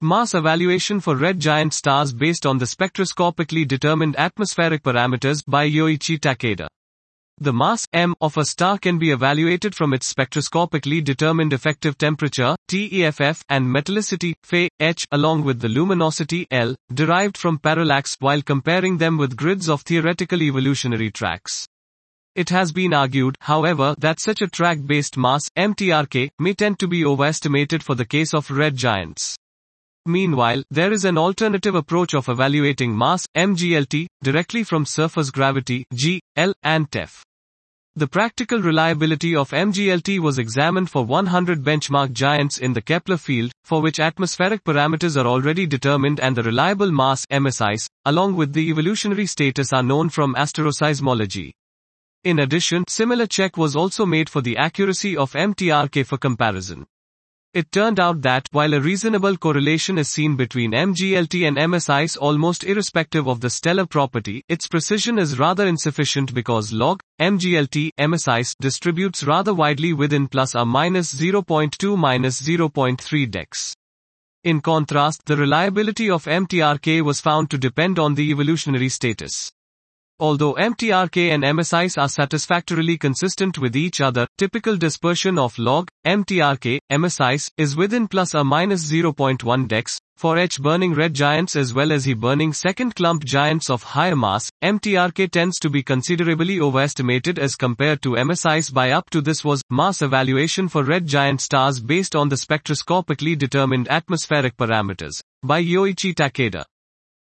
Mass evaluation for red giant stars based on the spectroscopically determined atmospheric parameters by Yoichi Takeda. The mass, m, of a star can be evaluated from its spectroscopically determined effective temperature, TEFF, and metallicity, Fe, H, along with the luminosity, L, derived from parallax, while comparing them with grids of theoretical evolutionary tracks. It has been argued, however, that such a track-based mass, MTRK, may tend to be overestimated for the case of red giants. Meanwhile, there is an alternative approach of evaluating mass, MGLT, directly from surface gravity, G, L, and TEF. The practical reliability of MGLT was examined for 100 benchmark giants in the Kepler field, for which atmospheric parameters are already determined and the reliable mass, MSIs, along with the evolutionary status are known from asteroseismology. In addition, similar check was also made for the accuracy of MTRK for comparison. It turned out that, while a reasonable correlation is seen between MGLT and MSIs almost irrespective of the stellar property, its precision is rather insufficient because log, MGLT, MSIs distributes rather widely within plus or minus 0.2-0.3 dex. In contrast, the reliability of MTRK was found to depend on the evolutionary status. Although MTRK and MSIs are satisfactorily consistent with each other, typical dispersion of log, MTRK, MSIs, is within plus or minus 0.1 dex, for H burning red giants as well as He burning second clump giants of higher mass. MTRK tends to be considerably overestimated as compared to MSIs by up to. This was mass evaluation for red giant stars based on the spectroscopically determined atmospheric parameters by Yoichi Takeda.